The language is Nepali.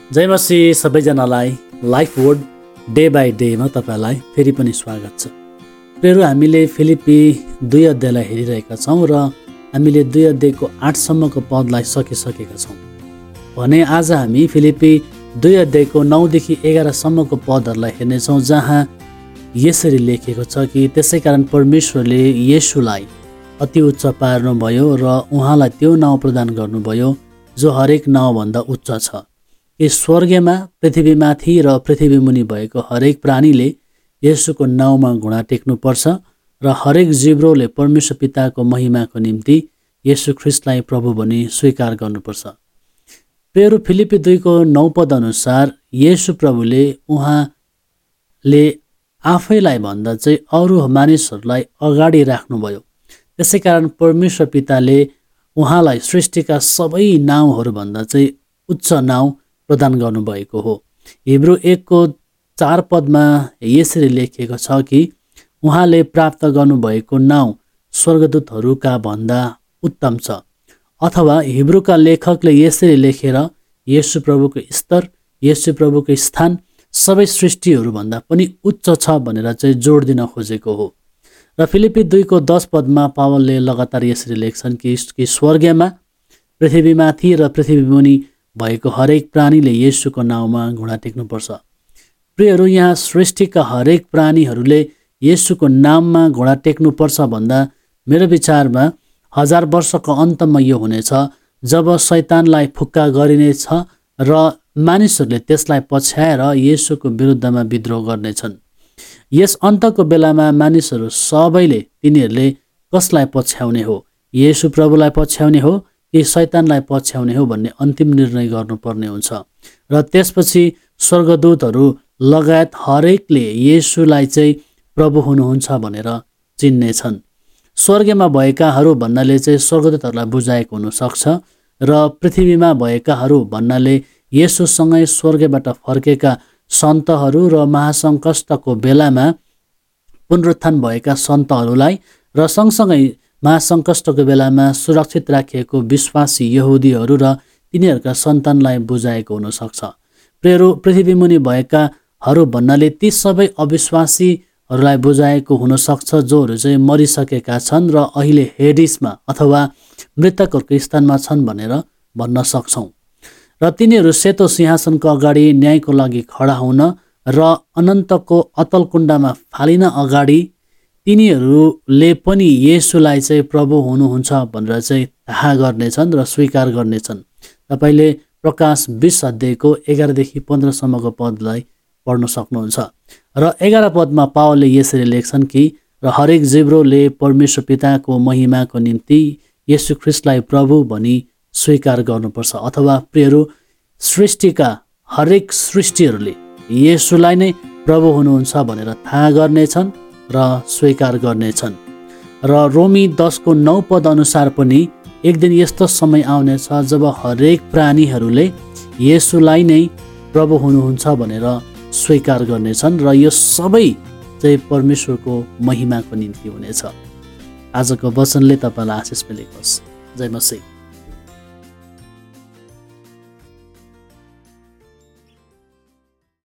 जय मसीह सबैजनालाई लाइफ वर्ड डे बाई डेमा तपाईँलाई फेरि पनि स्वागत छ। प्रियहरू, हामीले फिलिपी 2 अध्यायलाई हेरिरहेका छौँ र हामीले 2 अध्यायको 8 सम्मको पदलाई सकिसकेका छौँ भने आज हामी फिलिपी 2 अध्यायको 9 देखि 11 सम्मको पदहरूलाई हेर्नेछौँ, जहाँ यसरी लेखिएको छ कि त्यसै कारण परमेश्वरले येशूलाई अति उच्च पार्नुभयो र उहाँलाई त्यो नाउँ प्रदान गर्नुभयो जो हरेक नाउँभन्दा उच्च छ, कि स्वर्गमा पृथ्वीमाथि र पृथ्वीमुनि भएको हरेक प्राणीले येशूको नाउँमा घुँडा टेक्नुपर्छ र हरेक जिब्रोले परमेश्वर पिताको महिमाको निम्ति येशू ख्रिस्टलाई प्रभु भनी स्वीकार गर्नुपर्छ। प्रियहरू, फिलिपी 2को 9 पद अनुसार येशू प्रभुले उहाँले आफैलाई भन्दा चाहिँ अरू मानिसहरूलाई अगाडि राख्नुभयो। त्यसै कारण परमेश्वर पिताले उहाँलाई सृष्टिका सबै नाउँहरूभन्दा चाहिँ उच्च नाउँ प्रदान गर्नुभएको हो। हिब्रू 1को 4 पदमा यसरी लेखिएको छ कि उहाँले प्राप्त गर्नुभएको नाउँ स्वर्गदूतहरूका भन्दा उत्तम छ। अथवा हिब्रूका लेखकले यसरी लेखेर येशू प्रभुको स्तर, येशू प्रभुको स्थान सबै सृष्टिहरूभन्दा पनि उच्च छ भनेर चाहिँ जोड दिन खोजेको हो। र फिलिपी 2को 10 पदमा पावलले लगातार यसरी लेख्छन् कि स्वर्गमा पृथ्वीमाथि र पृथ्वीमुनि भएको हरेक प्राणीले येशूको नाउँमा घुँडा टेक्नुपर्छ। प्रियहरू, यहाँ सृष्टिका हरेक प्राणीहरूले येशूको नाममा घुँडा टेक्नुपर्छ भन्दा मेरो विचारमा 1000 वर्षको अन्तमा यो हुनेछ जब शैतानलाई फुक्का गरिनेछ र मानिसहरूले त्यसलाई पछ्याएर येशूको विरुद्धमा विद्रोह गर्नेछन्। यस अन्तको बेलामा मानिसहरू सबैले तिनीहरूले कसलाई पछ्याउने हो, येशू प्रभुलाई पछ्याउने हो कि शैतानलाई पछ्याउने हो भन्ने अन्तिम निर्णय गर्नुपर्ने हुन्छ। र त्यसपछि स्वर्गदूतहरू लगायत हरेकले येशूलाई चाहिँ प्रभु हुनुहुन्छ भनेर चिन्नेछन्। स्वर्गमा भएकाहरू भन्नाले चाहिँ स्वर्गदूतहरूलाई बुझाएको हुनसक्छ र पृथ्वीमा भएकाहरू भन्नाले येशूसँगै स्वर्गबाट फर्केका सन्तहरू र महासङ्कष्टको बेलामा पुनरुत्थान भएका सन्तहरूलाई र सँगसँगै महासङ्कष्टको बेलामा सुरक्षित राखिएको विश्वासी यहुदीहरू र तिनीहरूका सन्तानलाई बुझाएको हुनसक्छ। प्रियहरू, पृथ्वीमुनि भएकाहरू भन्नाले ती सबै अविश्वासीहरूलाई बुझाएको हुनसक्छ जोहरू चाहिँ मरिसकेका छन् र अहिले हेडिसमा अथवा मृतकहरूको स्थानमा छन् भनेर भन्न सक्छौँ। र तिनीहरू सेतो सिंहासनको अगाडि न्यायको लागि खडा हुन र अनन्तको अतलकुण्डमा फालिन अगाडि तिनीहरूले पनि येशूलाई चाहिँ प्रभु हुनुहुन्छ भनेर चाहिँ थाहा गर्नेछन् र स्वीकार गर्नेछन्। तपाईँले प्रकाश 20 अध्यायको 11 देखि 15 सम्मको पदलाई पढ्न सक्नुहुन्छ। र 11 पदमा पावलले यसरी लेख्छन् कि र हरेक जिब्रोले परमेश्वर पिताको महिमाको निम्ति येशू ख्रिस्टलाई प्रभु भनी स्वीकार गर्नुपर्छ। अथवा प्रियहरू, सृष्टिका हरेक सृष्टिहरूले येशूलाई नै प्रभु हुनुहुन्छ भनेर थाहा गर्नेछन् र स्वीकार गर्नेछन्। र रोमी 10को 9 पद अनुसार पनि एक दिन यस्तो समय आउनेछ जब हरेक प्राणीहरूले येशूलाई नै प्रभु हुनुहुन्छ भनेर स्वीकार गर्नेछन् र यो सबै चाहिँ परमेश्वरको महिमाको निम्ति हुनेछ। आजको वचनले तपाईँलाई आशिष मिलेकोस्। जय मसीह।